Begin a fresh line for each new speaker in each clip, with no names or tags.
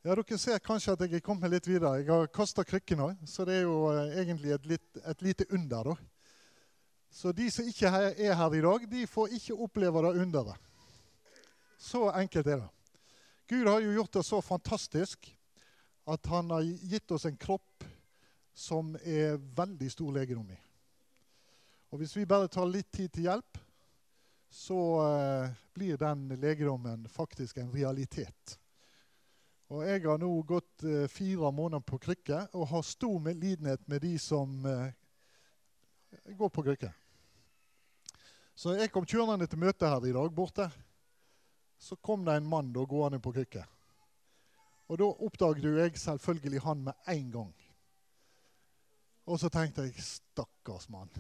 Ja, dere ser kanskje at jeg er kommet litt videre. Jeg har kastet krykken nå, så det er jo egentlig et lite under da. Så de som ikke er her i dag, de får ikke oppleve det underet. Så enkelt er det. Gud har jo gjort det så fantastisk at han har gitt oss en kropp som er veldig stor legedom i. Og hvis vi bare tar litt tid til hjelp, så blir den legedommen faktisk en realitet. Og jeg har nå gått 4 måneder på krykke og har stor medlidenhet med de som går på krykke. Så jeg kom kjørende til møte her i dag borte. Så kom det en mann da gående på krykke. Og da oppdaget jeg selvfølgelig han med en gang. Og så tenkte jeg, stakkars mann.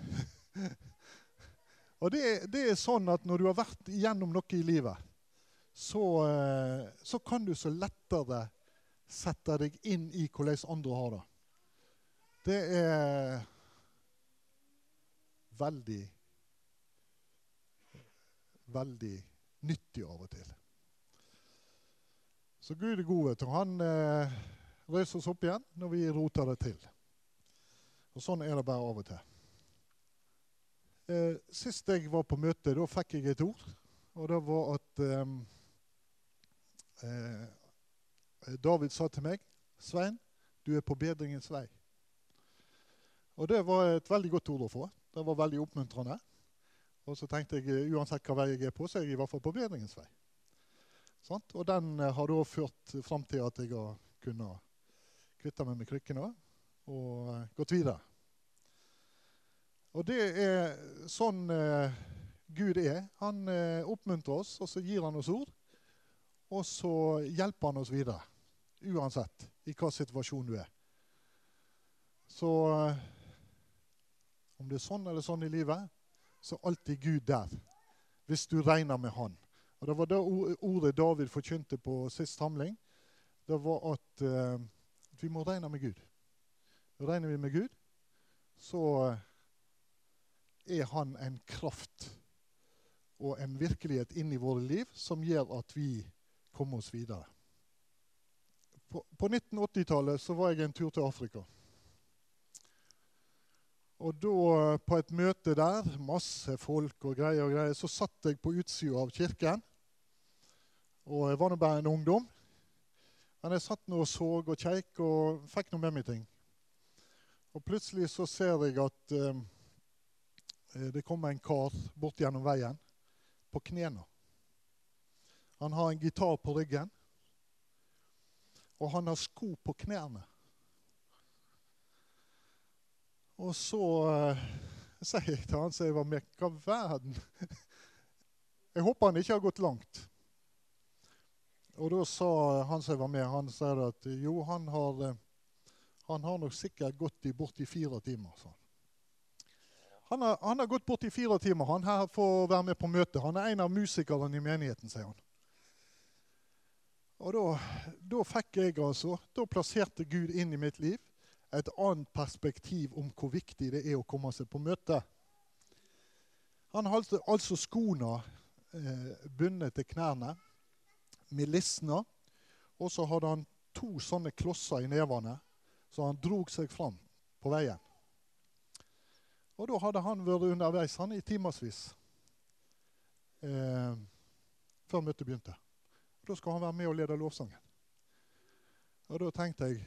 Og det er sånn at når du har vært igjennom noe i livet, så kan du så lettere sette deg inn i hvordan andre har det. Det er veldig, veldig nyttig av og til. Så Gud er god, vet du. Han røser oss opp igjen når vi roter det til. Og sånn er det bare av og til. Sist jeg var på møte, da fikk jeg et ord. Og det var at David sa til meg, Svein, du er på bedringens vei. Og det var et veldig godt ord å få. Det var veldig oppmuntrende. Og så tenkte jeg, uansett hva vei jeg er på, så er jeg i hvert fall på bedringens vei. Sånn? Og den har da ført frem til at jeg har kunnet kvitte meg med krykkene og gått videre. Og det er sånn Gud er. Han oppmuntrer oss, og så gir han oss ord, og så hjelper han oss videre, uansett i hva situasjon du er. Så om det er sånn eller sånn i livet, så er alltid Gud der, hvis du regner med han. Og det var det ordet David forkynte på sist samling. Det var at vi må regne med Gud. Regner vi med Gud, så er han en kraft og en virkelighet inn i våre liv som gjør at vi kommer oss videre. På 1980-tallet så var jeg en tur til Afrika. Og da på et møte der, masse folk og greier, så satt jeg på utsiden av kirken. Og jeg var nå bare en ungdom. Men jeg satt nå og så og kjekk og fikk noe med meg ting. Og plutselig så ser jeg at det kommer en kar bort gjennom veien på knærne. Han har en gitar på ryggen, og han har sko på knærne. Og så sier jeg til han som jeg var med, hva verden? Jeg håper han ikke har gått langt. Og da sa han som jeg var med, han sier at jo, han har nok sikkert gått bort i 4 timer, sa han. Han har gått bort i 4 timer, han her får være med på møte. Han er en av musikerne i menigheten, sier han. Og da fikk jeg da plasserte Gud inn i mitt liv et annet perspektiv om hvor viktig det er å komme seg på møte. Han hadde altså skoene bundet til knærne med lissene, og så hadde han 2 sånne klosser i nevene, så han drog seg fram på veien. Og da hadde han vært underveis han i timersvis før møtet begynte. Da skal han være med og lede lovsangen. Og da tenkte jeg,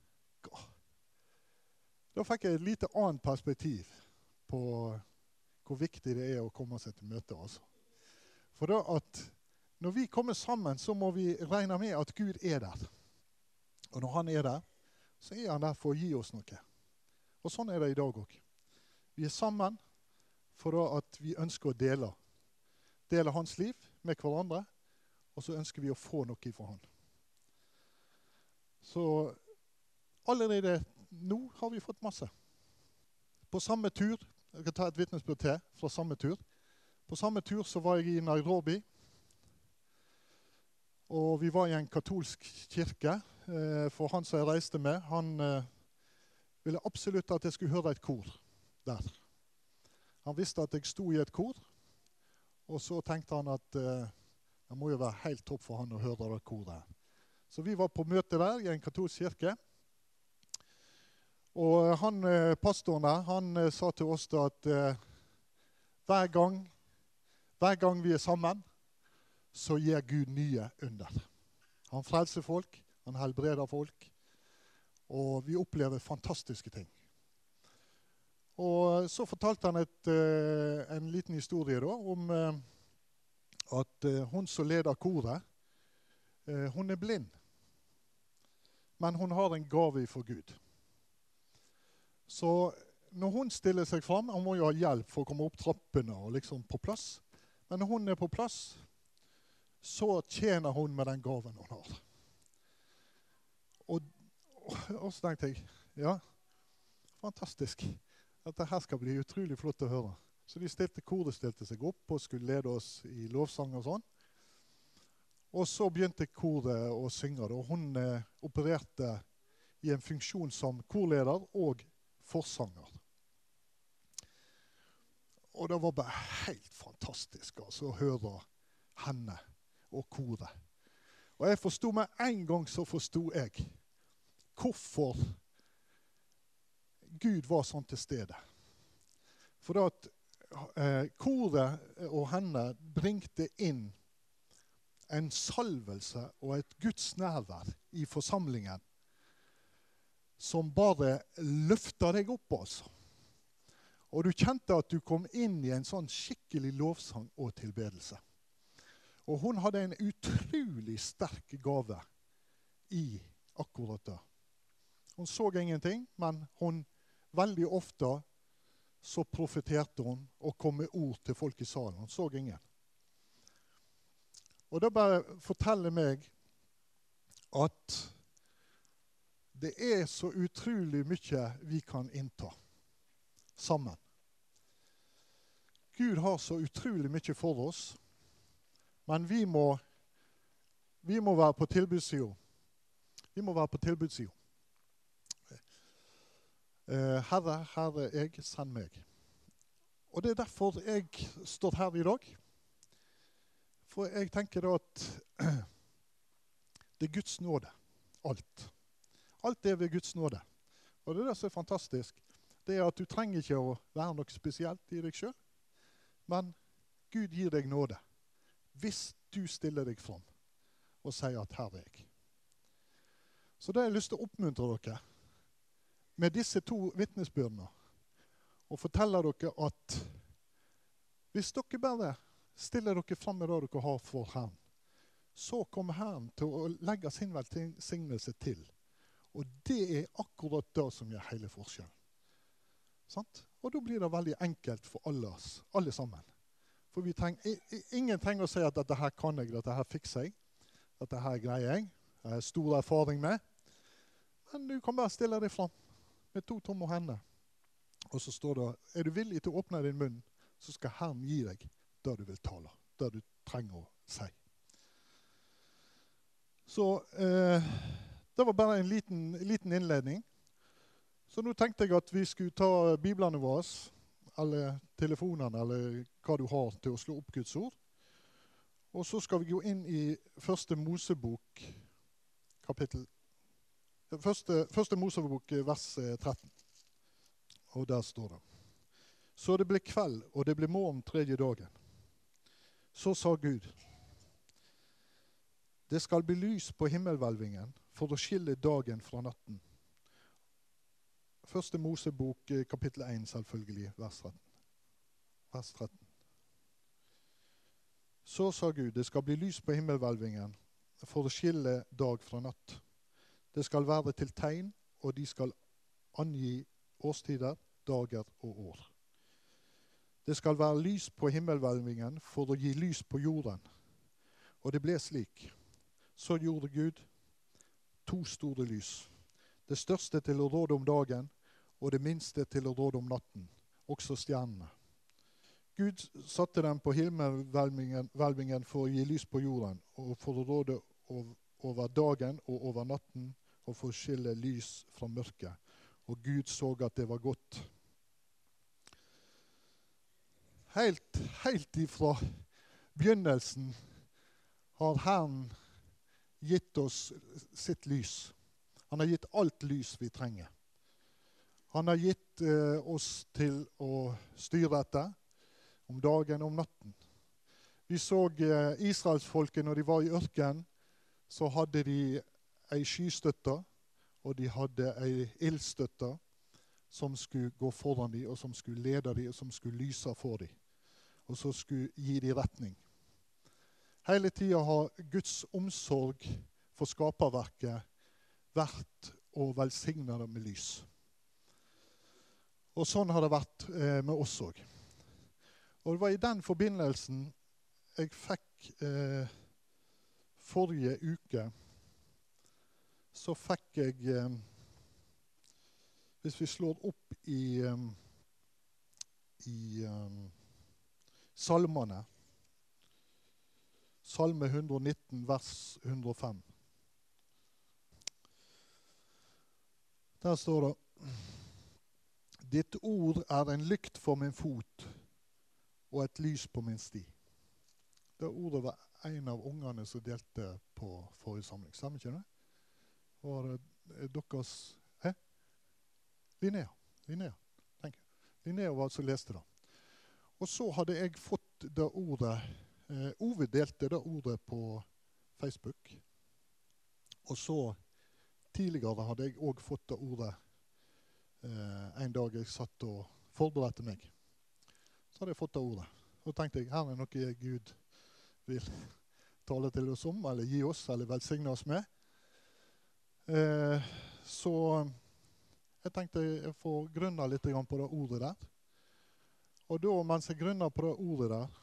da fikk jeg et lite annet perspektiv på hvor viktig det er å komme seg til møte. Altså. For da at når vi kommer sammen, så må vi regne med at Gud er der. Og når han er der, så er han der for å gi oss noe. Og sånn er det i dag også. Vi er sammen for at vi ønsker å dele hans liv med hverandre, og så ønsker vi å få noe fra han. Så allerede nå har vi fått masse. På samme tur, jeg kan ta et vitnesbyrd til fra samme tur. På samme tur så var jeg i Nairobi, og vi var i en katolsk kirke, for han som jeg reiste med, han ville absolutt at jeg skulle høre et kor der. Han visste at jeg sto i et kor, og så tenkte han at det må jo være helt topp for han å høre det koret. Så vi var på møte der i en katolsk kirke. Og pastoren der, han sa til oss da at hver gang vi er sammen, så gir Gud nye under. Han frelser folk, han helbreder folk, og vi opplever fantastiske ting. Og så fortalte han en liten historie da, om at hun som leder koret, hun er blind. Men hun har en gave for Gud. Så når hun stiller seg fram, hun må jo ha hjelp for å komme opp trappene og liksom på plass. Men når hun er på plass, så tjener hun med den gaven hun har. Og så tenkte jeg, ja, fantastisk. Dette her skal bli utrolig flott å høre. Så koret stilte seg opp og skulle lede oss i lovsang og sånn. Og så begynte koret å synge, og hun opererte i en funksjon som korleder og forsanger. Og det var bare helt fantastisk altså, å høre henne og koret. Og jeg forstod med en gang så forstod jeg hvorfor Gud var sånn til stede. For da at koret og henne bringte inn en salvelse og et Guds nærvær i forsamlingen som bare løfter deg opp, altså. Og du kjente at du kom inn i en sånn skikkelig lovsang og tilbedelse. Og hun hadde en utrolig sterk gave i akkurat det. Hun så ingenting, men hun veldig ofte så profeterte hun og kom med ord til folk i salen. Hun så ingen. Og det bare forteller meg at det er så utrolig mye vi kan innta sammen. Gud har så utrolig mye for oss, men vi må være på tilbudssiden. Vi må være på tilbudssiden. Herre, Herre, jeg send meg. Og det er derfor jeg står her i dag. For jeg tenker da at det er Guds nåde. Alt. Alt er ved Guds nåde. Og det er det som er fantastisk. Det er at du trenger ikke å være noe spesielt i deg selv, men Gud gir deg nåde. Hvis du stiller deg fram og sier at her er jeg. Så det har jeg lyst til å oppmuntre dere med disse 2 vitnesbyrdene og fortelle dere at hvis dere bare stiller dere fram med det dere har for Herren, så kommer Herren til å legge sin velsignelse til. Og det er akkurat det som gjør hele forskjellen. Sant? Og da blir det veldig enkelt for alle sammen. For ingen trenger å si at dette her kan jeg, dette her fikser jeg, dette her greier jeg har stor erfaring med. Men du kan bare stille deg fram med 2 tomme hender. Og så står det, er du villig til å åpne din munn, så skal Herren gi deg det du vil tale, det du trenger å si. Så det var bare en liten innledning. Så nå tenkte jeg at vi skulle ta biblene våre, eller telefonene, eller hva du har til å slå opp Guds ord. Og så skal vi gå inn i første Mosebok, første Mosebok, vers 13. Og der står det. Så det ble kveld, og det ble morgen 3. dagen. Så sa Gud, det skal bli lys på himmelhvelvingen for å skille dagen fra natten. Første Mosebok, kapittel 1, selvfølgelig, vers 13. Vers 13. Så sa Gud, det skal bli lys på himmelhvelvingen for å skille dag fra natt. Det skal være til tegn, og de skal angi årstider, dager og år. Det skal være lys på himmelhvelvingen for å gi lys på jorden. Og det ble slik. Så gjorde Gud 2 store lys. Det største til å råde om dagen, og det minste til å råde om natten, også stjernene. Gud satte dem på himmelhvelvingen for å gi lys på jorden, og for å råde over dagen og over natten, og for å skille lys fra mørket. Og Gud så at det var godt. Helt ifra begynnelsen har Herren gitt oss sitt lys. Han har gitt alt lys vi trenger. Han har gitt oss til å styre etter om dagen og om natten. Vi så Israelsfolket når de var i ørken, så hadde de ei skystøtte, og de hadde ei ildstøtte som skulle gå foran dem, og som skulle lede dem, og som skulle lyse for dem, og så skulle gi dem retning. Hele tiden har Guds omsorg for skaperverket vært å velsigne det med lys. Og sånn har det vært med oss også. Og det var i den forbindelsen jeg fikk forrige uke, så fikk jeg, hvis vi slår opp i salmene, Salme 119, vers 105. Der står det: Ditt ord er en lykt for min fot og et lys på min sti. Det ordet var en av ungene som delte på forrige samling. Stemmer ikke det? Var det deres... Hæ? Linnea. Tenk. Linnea var som leste det. Og så hadde jeg fått det ordet... Ove delte det ordet på Facebook. Og så tidligere hadde jeg også fått det ordet en dag jeg satt og forberedte meg. Så hadde jeg fått det ordet. Og tenkte jeg, her er noe Gud vil tale til oss om, eller gi oss, eller velsigne oss med. Så jeg tenkte jeg får grunne litt på det ordet der. Og da, mens jeg grunner på det ordet der,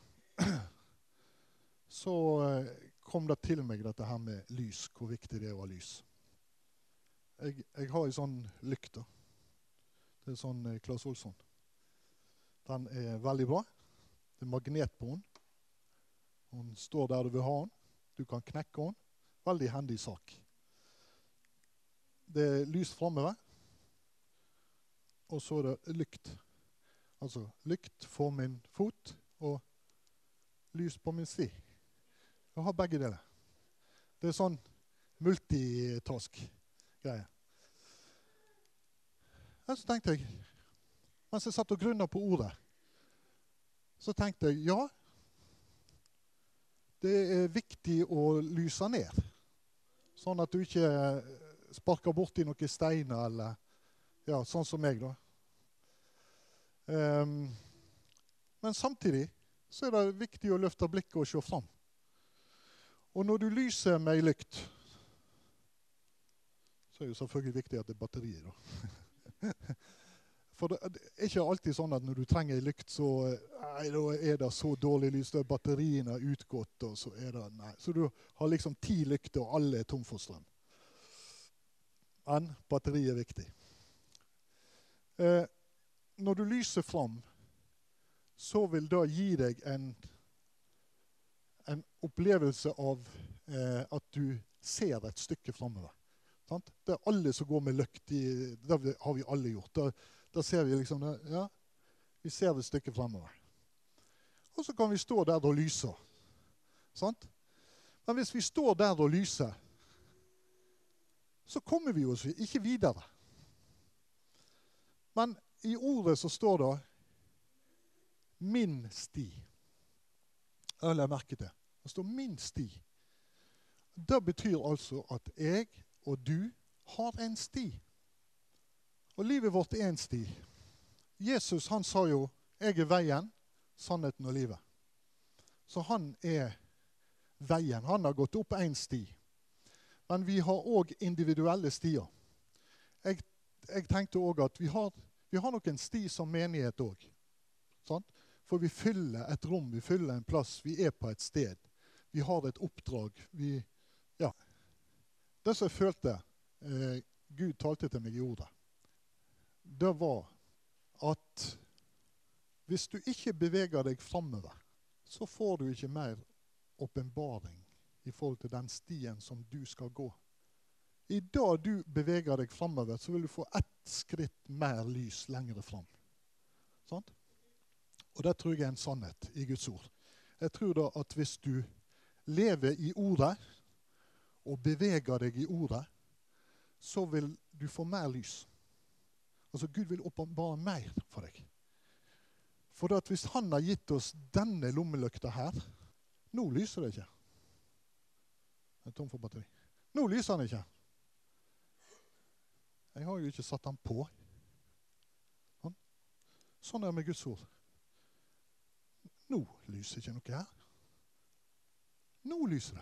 så kom det til meg dette her med lys, hvor viktig det er å ha lys. Jeg har en sånn lykte. Det er sånn Claes Olsson. Den er veldig bra. Det er magnet på den. Den står der du vil ha den. Du kan knekke den. Veldig hendig sak. Det er lys fremover. Og så er det lykt. Altså lykt for min fot og lys på min sti. Jeg har begge deler. Det er sånn multitask-greie. Så tenkte jeg, mens jeg satt og grunnet på ordet, så tenkte jeg, ja, det er viktig å lyse ned. Sånn at du ikke sparker bort i noen steiner, eller ja, sånn som meg da. Men samtidig så er det viktig å løfte blikket og se fram. Og når du lyser med en lykt, så er det jo selvfølgelig viktig at det er batterier da. For det er ikke alltid sånn at når du trenger en lykt, så da er det så dårlig lys, da er batteriene utgått, og så er det, nei. Så du har liksom 10 lykter, og alle er tom for strøm. Men batteri er viktig. Når du lyser fram, så vil det gi deg en opplevelse av at du ser et stykke fremover. Det er alle som går med lykt, det har vi alle gjort. Da ser vi liksom, ja, vi ser et stykke fremover. Og så kan vi stå der og lyse. Sant? Men hvis vi står der og lyser, så kommer vi oss ikke videre. Men i ordet så står det min sti. Jeg la merke til. Det står min sti. Det betyr altså at jeg og du har en sti. Og livet vårt er en sti. Jesus, han sa jo, jeg er veien, sannheten og livet. Så han er veien. Han har gått opp en sti. Men vi har også individuelle stier. Jeg tenkte også at vi har nok en sti som menighet også. Sant? For vi fyller et rom, vi fyller en plass, vi er på et sted. Vi har et oppdrag. Ja. Det som jeg følte, Gud talte til meg i ordet, det var at hvis du ikke beveger deg fremover, så får du ikke mer åpenbaring i forhold til den stien som du skal gå. I dag du beveger deg fremover, så vil du få ett skritt mer lys lengre frem. Sant? Og det tror jeg er en sannhet i Guds ord. Jeg tror da at hvis du lever i ordet, og beveger deg i ordet, så vil du få mer lys. Altså Gud vil åpenbare mer for deg. For at hvis han har gitt oss denne lommelykta her, nå lyser det ikke. Jeg er tom for batteri. Nå lyser han ikke. Jeg har jo ikke satt han på. Sånn er det med Guds ord. Nå lyser ikke noe her. Nå lyser det.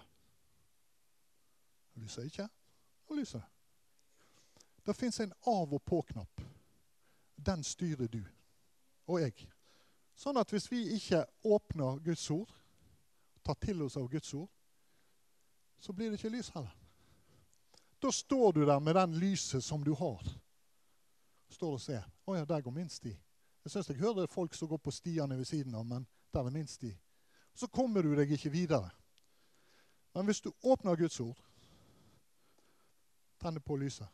Nå lyser ikke. Nå lyser det. Det finnes en av- og på-knapp. Den styrer du og jeg. Sånn at hvis vi ikke åpner Guds ord, tar til oss av Guds ord, så blir det ikke lys heller. Da står du der med den lyset som du har. Står og ser. Åja, der går min sti. Jeg synes jeg hører folk som går på stiene ved siden av, men der er min sti. Så kommer du deg ikke videre. Men hvis du åpner Guds ord, tenner på lyset.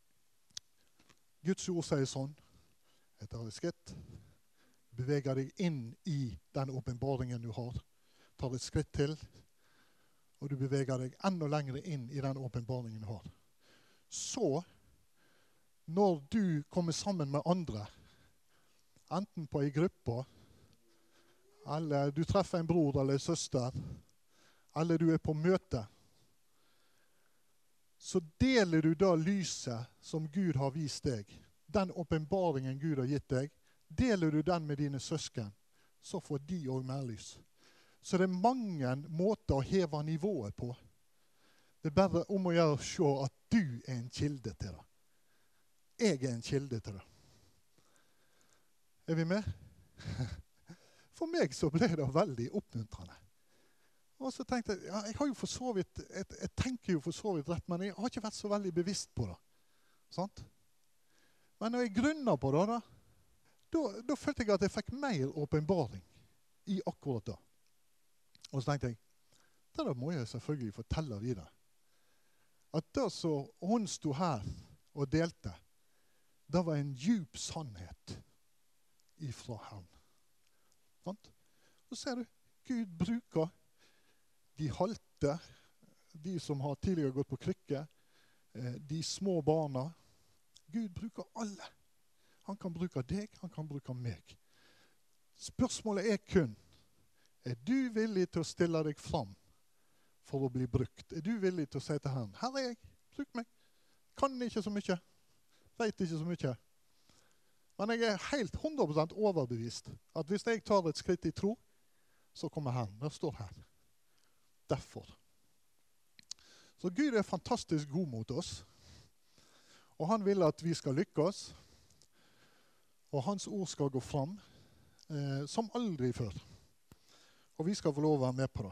Guds ord sier sånn, jeg tar et skritt, beveger deg inn i den åpenbaringen du har, tar et skritt til, og du beveger deg enda lenger inn i den åpenbaringen du har. Så, når du kommer sammen med andre, enten på en gruppe, eller du treffer en bror eller en søster, eller du er på møte, så deler du da lyset som Gud har vist deg. Den åpenbaringen Gud har gitt deg, deler du den med dine søsken, så får de også mer lys. Så det er mange måter å heve nivået på. Det er bare om å gjøre å se at du er en kilde til det. Jeg er en kilde til det. Er vi med? For meg så ble det veldig oppmuntrende. Og så tenkte jeg, ja, jeg tenker jo for så vidt rett, men jeg har ikke vært så veldig bevisst på det. Sant? Men når jeg grunner på det, da følte jeg at jeg fikk mer åpenbaring i akkurat det. Og så tenkte jeg, det må jeg selvfølgelig fortelle videre. At det så hun stod her og delte, det var en djup sannhet ifra ham. Sant? Så ser du, Gud bruker de halte, de som har tidligere gått på krykke, de små barna. Gud bruker alle. Han kan bruke deg, han kan bruke meg. Spørsmålet er kun, er du villig til å stille deg fram for å bli brukt? Er du villig til å si til Herren, her er jeg, bruk meg. Kan ikke så mye, vet ikke så mye. Men jeg er helt 100% overbevist at hvis jeg tar et skritt i tro, så kommer Herren. Det står her. Derfor. Så Gud er fantastisk god mot oss. Og han vil at vi skal lykkes. Og hans ord skal gå fram som aldri før. Og vi skal få lov å være med på det.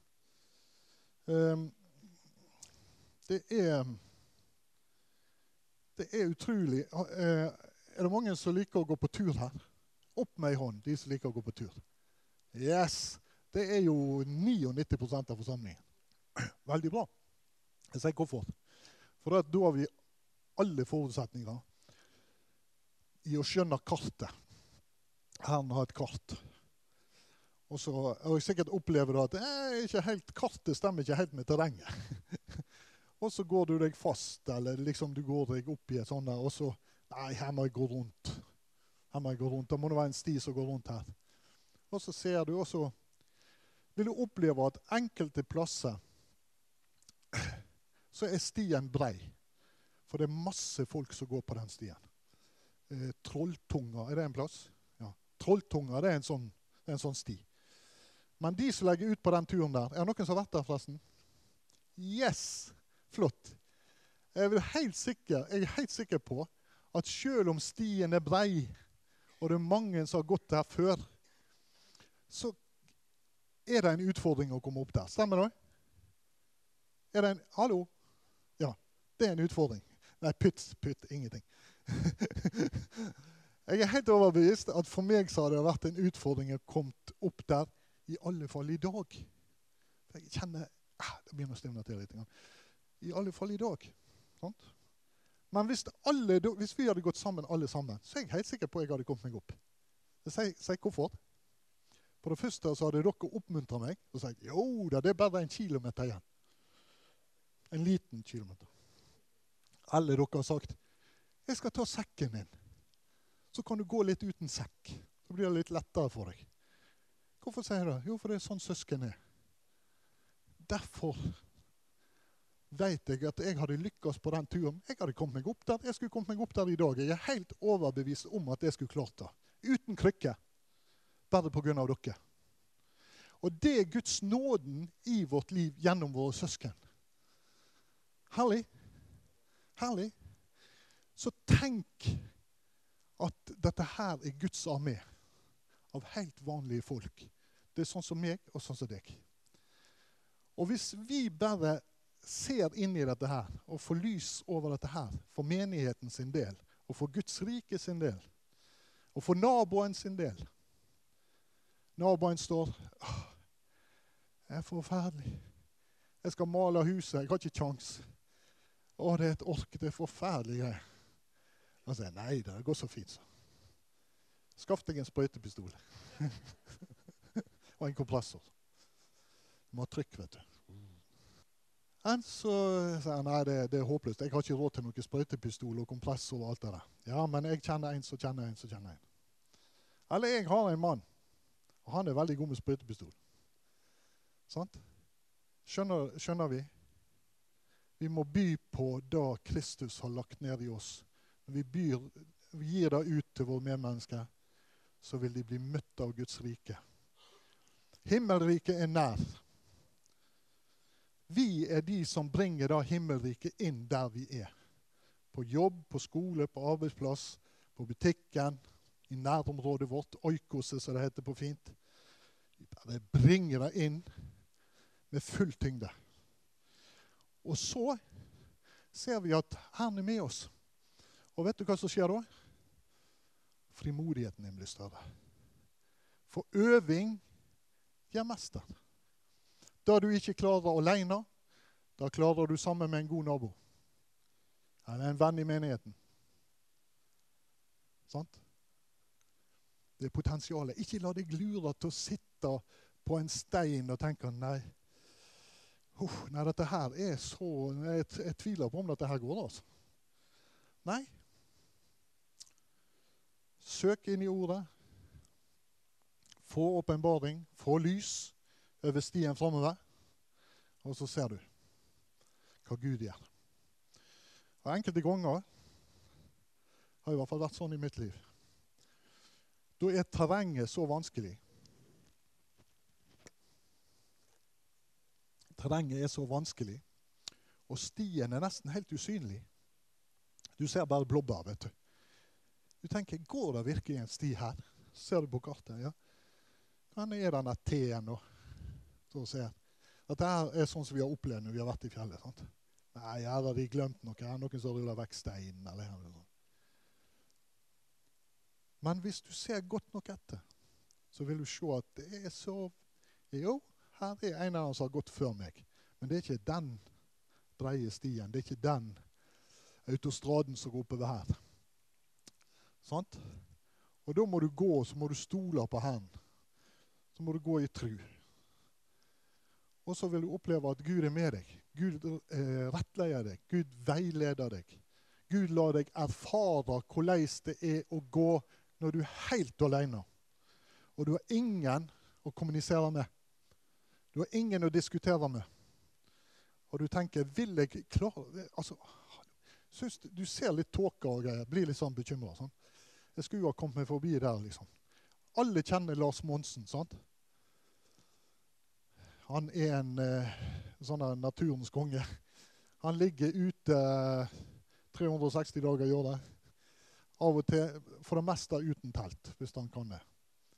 Det er utrolig. Er det mange som liker å gå på tur her? Opp med en hånd, de som liker å gå på tur. Yes! Det er jo 99% av forsamlingen. Veldig bra. Jeg sier hvorfor. For da har vi alle forutsetninger i å skjønne kartet. Herren har et kart. Og så har jeg sikkert opplevd at kartet stemmer ikke helt med terrenget. Og så går du deg fast, eller liksom du går deg opp i et sånt der, og så, nei, her må jeg gå rundt. Her må jeg gå rundt. Da må det være en sti som går rundt her. Og så ser du også, vil du oppleve at enkelte plasser så er stien brei. For det er masse folk som går på den stien. Trolltunga, er det en plass? Ja. Trolltunga, det er en sånn sti. Men de som legger ut på den turen der, er det noen som har vært der forresten? Yes! Flott. Jeg er helt sikker på at selv om stien er brei, og det er mange som har gått der før, så er det en utfordring å komme opp der. Stemmer det? Er det en... Hallo? Ja, det er en utfordring. Nei, pytt, ingenting. Jeg er helt overbevist at for meg så har det vært en utfordring å komme opp der, i alle fall i dag. Jeg kjenner... det begynner å stivne til litt. I alle fall i dag. Sant? Men hvis vi hadde gått sammen alle sammen, så er jeg helt sikker på at jeg hadde kommet meg opp. Jeg sier hvorfor. For det første så hadde dere oppmuntret meg og sagt, jo, det er bare 1 kilometer igjen. En liten kilometer. Eller dere har sagt, jeg skal ta sekken din. Så kan du gå litt uten sekk. Så blir det litt lettere for deg. Hvorfor sier jeg det? Jo, for det er sånn søsken er. Derfor vet jeg at jeg hadde lykkes på den turen. Jeg hadde kommet meg opp der. Jeg skulle kommet meg opp der i dag. Jeg er helt overbevist om at jeg skulle klart det. Uten krykke. Bare på grunn av dere. Og det er Guds nåden i vårt liv gjennom våre søsken. Herlig. Herlig. Så tenk at dette her er Guds armé av helt vanlige folk. Det er sånn som meg og sånn som deg. Og hvis vi bare ser inn i dette her og får lys over dette her for menigheten sin del og for Guds rike sin del og for naboen sin del. Naboen står, jeg er forferdelig. Jeg skal male huset, jeg har ikke kjangs. Det er et ork, det er forferdelig greier. Han sier, nei, det går så fint så. Skaff deg en sprøytepistol. Og en kompressor. Du må ha trykk, vet du. Så sier han, nei, det er håpløst. Jeg har ikke råd til noen sprøytepistol og kompressor og alt det der. Ja, men jeg kjenner en, så kjenner en, så kjenner en. Eller jeg har en mann, og han er veldig god med sprøytepistol. Sant? Skjønner vi? Vi må by på det Kristus har lagt ned i oss. Når vi gir det ut til våre medmennesker, så vil de bli møtt av Guds rike. Himmelriket er nær. Vi er de som bringer da himmelriket inn der vi er. På jobb, på skole, på arbeidsplass, på butikken, i nærområdet vårt, oikose, som det heter på fint. Vi bare bringer det inn med full tyngde. Og så ser vi at Herren er med oss. Og vet du hva som skjer da? Frimodigheten din blir større. For øving gjør mester. Da du ikke klarer alene, da klarer du sammen med en god nabo. Eller en venn i menigheten. Sant? Det er potensialet. Ikke la deg lure til å sitte på en stein og tenke, nei, dette her er så, jeg tviler på om dette her går, altså. Nei. Søk inn i ordet. Få åpenbaring, få lys over stien fremover. Og så ser du hva Gud gjør. Og enkelte ganger har i hvert fall vært sånn i mitt liv. Da er terrenget så vanskelig. Terrenget er så vanskelig, og stien er nesten helt usynlig. Du ser bare blobber, vet du. Du tenker, går det virkelig en sti her? Ser du på kartet, ja? Hvor er denne T-en nå? Så ser. Dette her er sånn som vi har opplevd når vi har vært i fjellet, sant? Nei, her har de glemt noe. Her er noen som ruller vekk steinen, eller noe. Men hvis du ser godt nok etter, så vil du se at det er så... Jo, her er en av dem som har gått før meg. Men det er ikke den breie stien. Det er ikke den autostraden som går oppover her. Sant? Og da må du gå, så må du stole på Herren. Så må du gå i tro. Og så vil du oppleve at Gud er med deg. Gud rettleder deg. Gud veileder deg. Gud lar deg erfare hvordan det er å gå når du er helt alene. Og du har ingen å kommunisere med. Du har ingen å diskutere med. Og du tenker, vil jeg klare... Altså, synes du ser litt tåke og greier, blir litt sånn bekymret. Sånn. Jeg skulle ha kommet meg forbi der, liksom. Alle kjenner Lars Monsen, sant? Han er en sånn naturens konge. Han ligger ute 360 dager i året. Av og til, for det meste uten telt, hvis han kan det.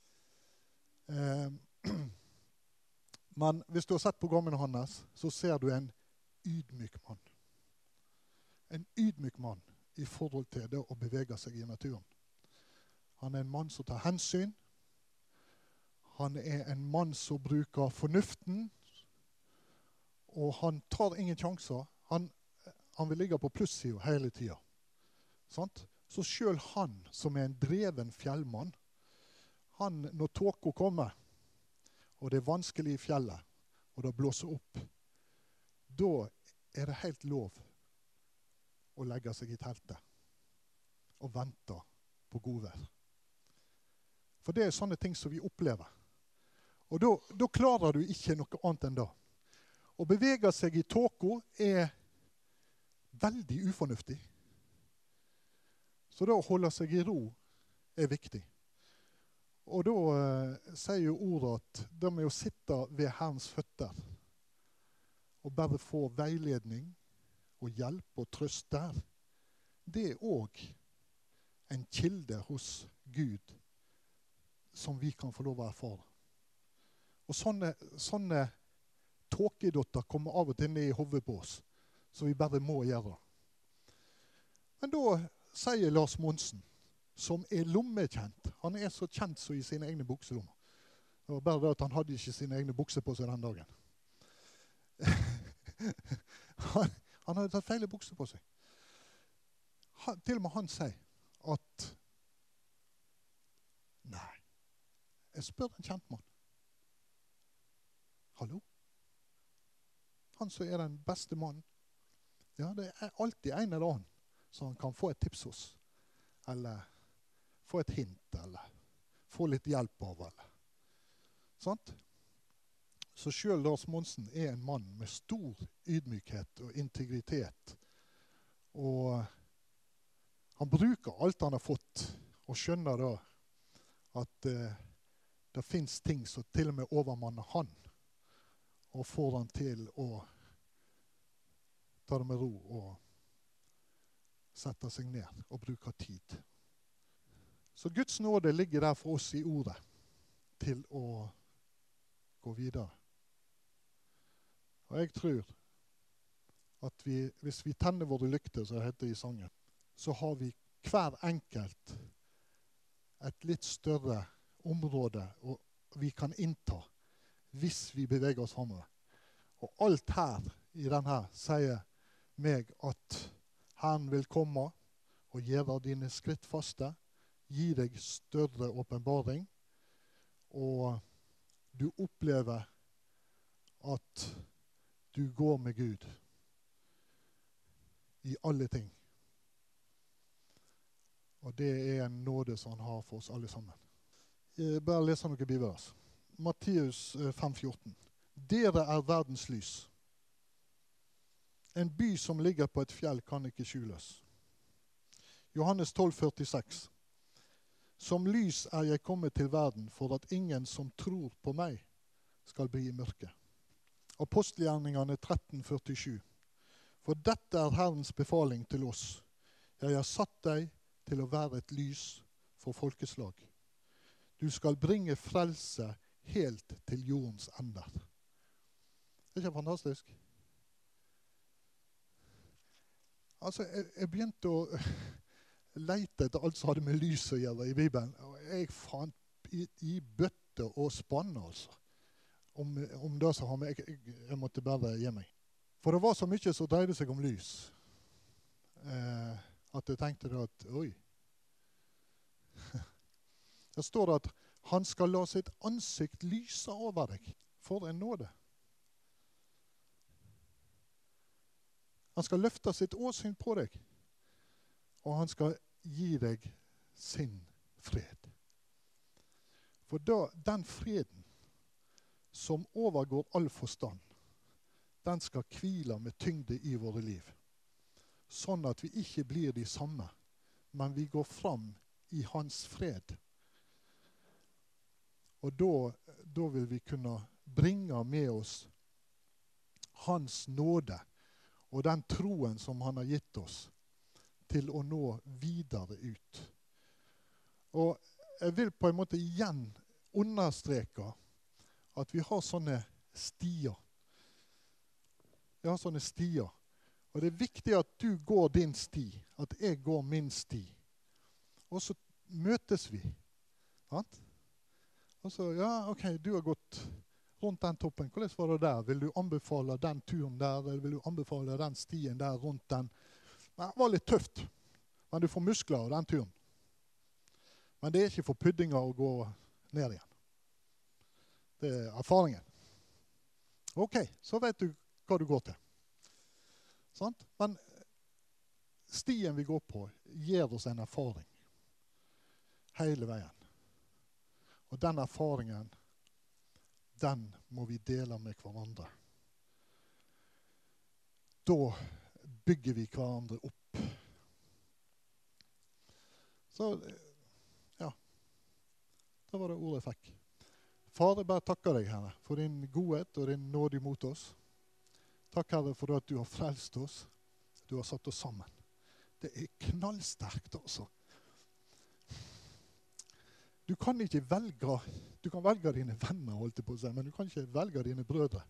Men hvis du har sett programmene hans, så ser du en ydmyk mann. En ydmyk mann i forhold til det å bevege seg i naturen. Han er en mann som tar hensyn. Han er en mann som bruker fornuften. Og han tar ingen sjanser. Han vil ligge på plussiden hele tiden. Sant? Så selv han, som er en dreven fjellmann, han, når tåka kommer, og det er vanskelig i fjellet, og det blåser opp, da er det helt lov å legge seg i teltet og vente på godvær. For det er sånne ting som vi opplever. Og da klarer du ikke noe annet enn det. Å bevege seg i tåka er veldig ufornuftig. Så da å holde seg i ro er viktig. Og da sier jo ordet at det med å sitte ved Herrens føtter og bare få veiledning og hjelp og trøst der, det er også en kilde hos Gud som vi kan få lov å erfare. Og sånne tåkedotter kommer av og til ned i hovedet på oss, så vi bare må gjøre. Men da sier Lars Monsen, som er lommekjent. Han er så kjent som i sine egne bukselommer. Det var bare det at han hadde ikke sine egne bukser på seg den dagen. Han hadde tatt feil bukser på seg. Til og med han sier at nei, jeg spør en kjent mann. Hallo? Han som er den beste mannen. Ja, det er alltid en eller annen som han kan få et tips hos. Eller få et hint, eller få litt hjelp av, eller. Sant? Så selv Lars Monsen er en mann med stor ydmykhet og integritet. Og han bruker alt han har fått, og skjønner da at det finnes ting som til og med overmanner han, og får han til å ta det med ro og sette seg ned og bruke tid. Så Guds nåde ligger der for oss i ordet til å gå videre. Og jeg tror at hvis vi tenner våre lykter, som det heter i sangen, så har vi hver enkelt et litt større område og vi kan innta hvis vi beveger oss fremover. Og alt her i denne sier meg at Herren vil komme og gjøre dine skritt faste, gi deg større åpenbaring, og du opplever at du går med Gud i alle ting. Og det er en nåde som han har for oss alle sammen. Jeg bare leser noen bibelvers. Matteus 5,14. Dere er verdens lys. En by som ligger på et fjell kan ikke skjules. Johannes 12,46. Som lys er jeg kommet til verden for at ingen som tror på meg skal bli i mørket. Apostelgjerningene 13,47. For dette er Herrens befaling til oss. Jeg har satt deg til å være et lys for folkeslag. Du skal bringe frelse helt til jordens ender. Det er ikke fantastisk? Altså, jeg begynte å lete etter alt som hadde med lys å gjøre i Bibelen. Og jeg fant i bøtte og spann, altså. Om det som har med, jeg måtte bare gi meg. For det var så mye som dreide seg om lys. At jeg tenkte da at, oi. Det står at han skal la sitt ansikt lyse over deg. For en nåde. Han skal løfte sitt åsyn på deg. Og han skal gi deg sin fred. For da, den freden som overgår all forstand, den skal hvile med tyngde i våre liv. Sånn at vi ikke blir de samme, men vi går fram i hans fred. Og da vil vi kunne bringe med oss hans nåde og den troen som han har gitt oss til å nå videre ut. Og jeg vil på en måte igjen understreke at vi har sånne stier. Vi har sånne stier. Og det er viktig at du går din sti, at jeg går min sti. Og så møtes vi. Sant? Og så, ja, ok, du har gått rundt den toppen. Hvordan var det der? Vil du anbefale den turen der? Eller vil du anbefale den stien der rundt den? Det var litt tøft, men du får muskler av den turen. Men det er ikke for puddinger å gå ned igjen. Det er erfaringen. Ok, så vet du hva du går til. Sant? Men stien vi går på gir oss en erfaring hele veien. Og den erfaringen, den må vi dele med hverandre. Da bygger vi hverandre opp. Så, ja. Det var det ordet jeg fikk. Far, jeg bare takker deg, Herre, for din godhet og din nåde imot oss. Takk, Herre, for at du har frelst oss. Du har satt oss sammen. Det er knallsterkt, altså. Du kan ikke velge, du kan velge dine venner, holdt jeg på å si, men du kan ikke velge dine brødre.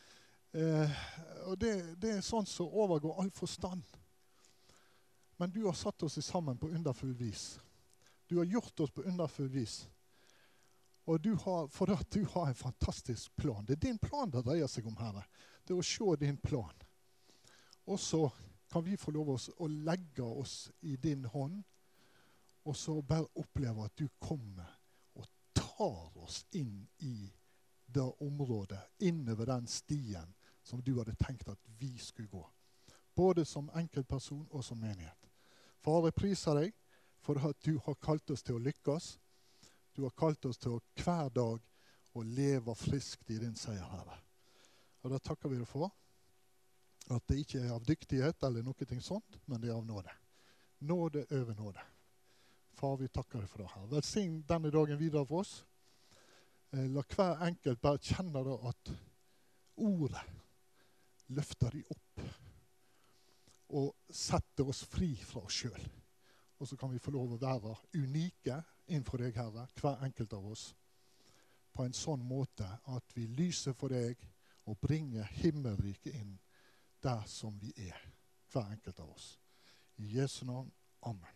Og det er sånn som overgår all forstand. Men du har satt oss sammen på underfull vis. Du har gjort oss på underfull vis. Og for at du har en fantastisk plan. Det er din plan det dreier seg om, Herre. Det er å se din plan. Og så kan vi få lov å legge oss i din hånd, og så bare oppleve at du kommer og tar oss inn i det området, innover den stien som du hadde tenkt at vi skulle gå. Både som enkeltperson og som menighet. Far, jeg priser deg for at du har kalt oss til å lykkes. Du har kalt oss til å hver dag å leve friskt i din seier, Herre. Og da takker vi deg for at det ikke er av dyktighet eller noe sånt, men det er av nåde. Nåde over nåde. Far, vi takker deg for det her. Velsign denne dagen videre for oss. La hver enkelt bare kjenne det at ordet løfter de opp og setter oss fri fra oss selv. Og så kan vi få lov å være unike innenfor deg, Herre, hver enkelt av oss, på en sånn måte at vi lyser for deg og bringer himmelriket inn der som vi er, hver enkelt av oss. I Jesu navn, amen.